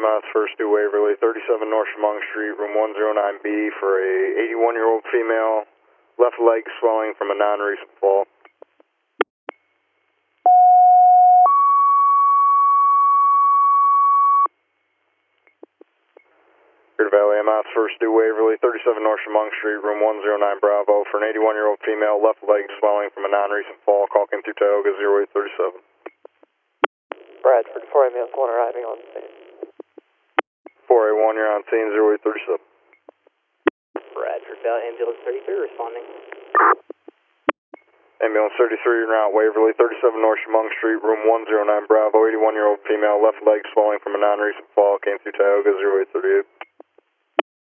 MS first due Waverly, 37 North Chemung Street, room 109B for a 81-year-old female, left leg swelling from a non-recent fall. Greater Valley MS first due Waverly, 37 North Chemung Street, room 109 Bravo for an 81-year-old female, left leg swelling from a non-recent fall. Call came through Tioga 0837. Bradford, 4 ambulance 1 arriving on scene. 4A1, you're on scene 0837. Bradford, Valley ambulance 33 responding. Ambulance 33, you're now at Waverly, 37 North Chemung Street, room 109 Bravo, 81-year-old female, left leg swelling from a non-recent fall. Came through Tioga 0838.